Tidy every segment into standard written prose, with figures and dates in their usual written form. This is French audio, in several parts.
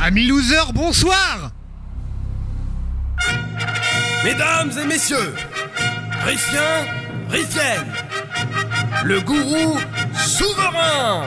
Amis losers, bonsoir. Mesdames et messieurs, Riffien, Riffienne, le gourou souverain.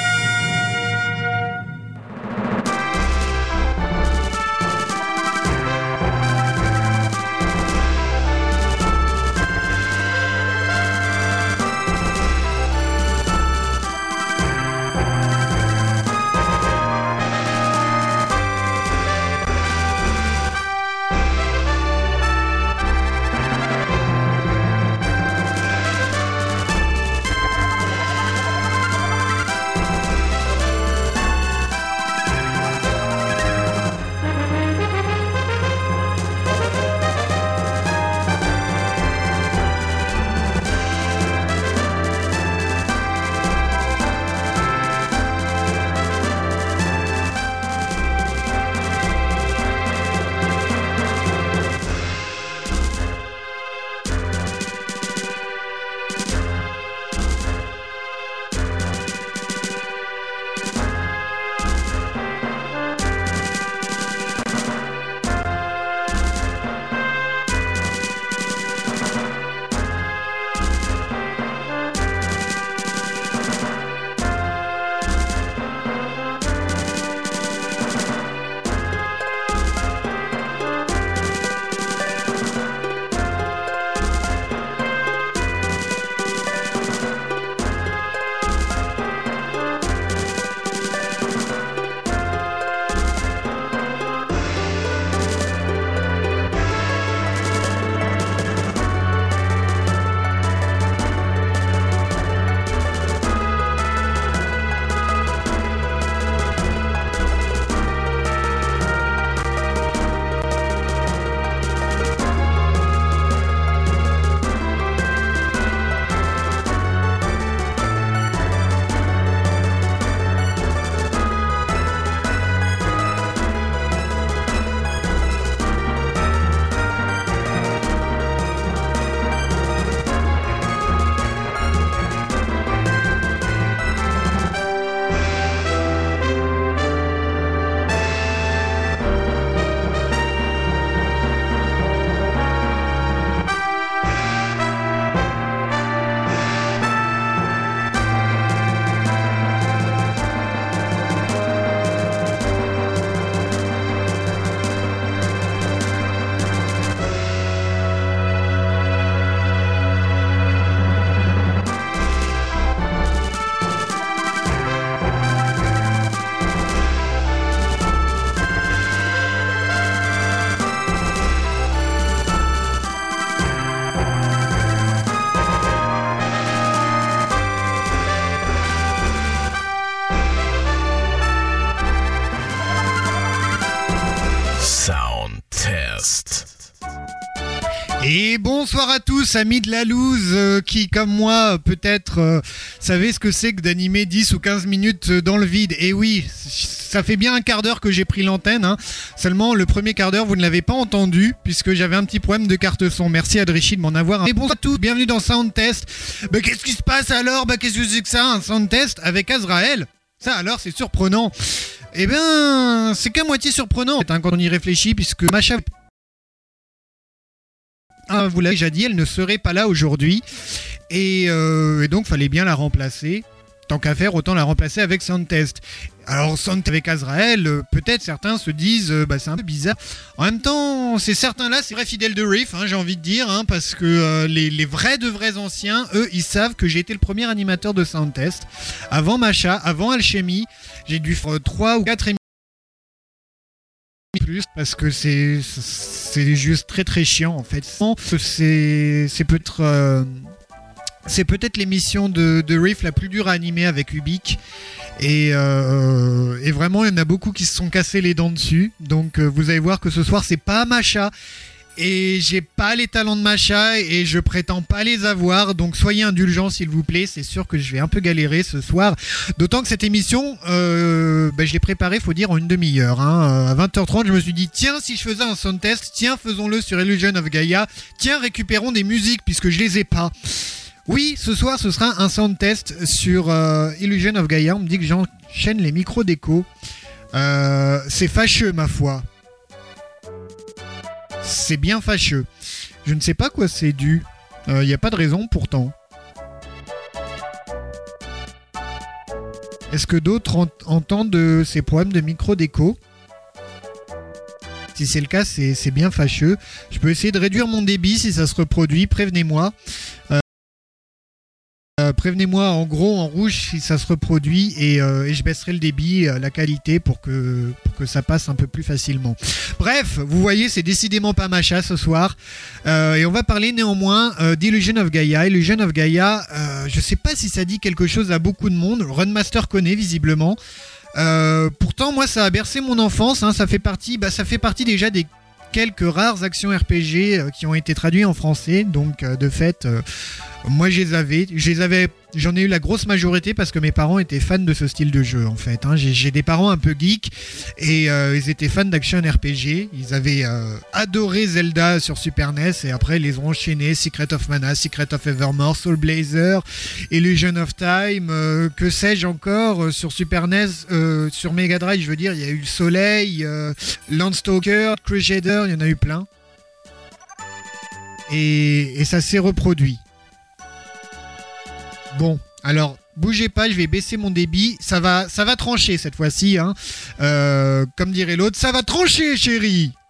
Et bonsoir à tous, amis de la loose, qui, comme moi, peut-être savez ce que c'est que d'animer 10 ou 15 minutes dans le vide. Et oui, ça fait bien un quart d'heure que j'ai pris l'antenne, hein. Seulement, le premier quart d'heure, vous ne l'avez pas entendu, puisque j'avais un petit problème de carte son. Merci à Drichy de m'en avoir. Et bonsoir à tous, bienvenue dans Sound Test. Qu'est-ce qui se passe alors? Qu'est-ce que c'est que ça, un Sound Test avec Azrael? Ça alors, c'est surprenant. Eh bien, c'est qu'à moitié surprenant, quand on y réfléchit, puisque Macha... vous l'avez déjà dit, elle ne serait pas là aujourd'hui. Et donc, fallait bien la remplacer. Tant qu'à faire, autant la remplacer avec Soundtest. Alors, Soundtest avec Azrael, peut-être certains se disent, c'est un peu bizarre. En même temps, ces certains-là, c'est vrai fidèles de Riff, hein, j'ai envie de dire, hein, parce que les vrais de vrais anciens, eux, ils savent que j'ai été le premier animateur de Soundtest. Avant Macha, avant Alchemy, j'ai dû faire 3 ou 4 émissions. Plus parce que c'est juste très très chiant en fait. C'est peut-être l'émission de Riff la plus dure à animer avec Ubik et vraiment il y en a beaucoup qui se sont cassés les dents dessus. Donc vous allez voir que ce soir c'est pas Macha et j'ai pas les talents de Macha et je prétends pas les avoir, donc soyez indulgents s'il vous plaît. C'est sûr que je vais un peu galérer ce soir, d'autant que cette émission je l'ai préparée, faut dire, en une demi-heure, hein. À 20h30 je me suis dit tiens, si je faisais un sound test, tiens, faisons-le sur Illusion of Gaia, tiens, récupérons des musiques puisque je les ai pas. Oui, ce soir ce sera un sound test sur Illusion of Gaia. On me dit que j'enchaîne les micros d'écho. C'est fâcheux, ma foi. C'est bien fâcheux. Je ne sais pas quoi c'est dû. Il n'y a pas de raison pourtant. Est-ce que d'autres entendent ces problèmes de micro d'écho ? Si c'est le cas, c'est bien fâcheux. Je peux essayer de réduire mon débit si ça se reproduit. Prévenez-moi. Prévenez-moi en gros en rouge si ça se reproduit et je baisserai le débit, la qualité pour que ça passe un peu plus facilement. Bref, vous voyez, c'est décidément pas Macha ce soir. Et on va parler néanmoins d'Illusion of Gaia. Illusion of Gaia, je sais pas si ça dit quelque chose à beaucoup de monde. Runmaster connaît visiblement. Pourtant, moi, ça a bercé mon enfance. Hein, ça fait partie déjà des quelques rares actions RPG qui ont été traduites en français. Donc, de fait, moi, j'en ai eu la grosse majorité parce que mes parents étaient fans de ce style de jeu, en fait. Hein. J'ai des parents un peu geeks et ils étaient fans d'action RPG. Ils avaient adoré Zelda sur Super NES et après, ils les ont enchaînés. Secret of Mana, Secret of Evermore, Soul Blazer, Illusion of Time, que sais-je encore sur Super NES, sur Mega Drive, je veux dire, il y a eu le Soleil, Landstalker, Crusader, il y en a eu plein. Et ça s'est reproduit. Bon, alors, bougez pas, je vais baisser mon débit. Ça va trancher cette fois-ci. Hein. Comme dirait l'autre, ça va trancher, chérie.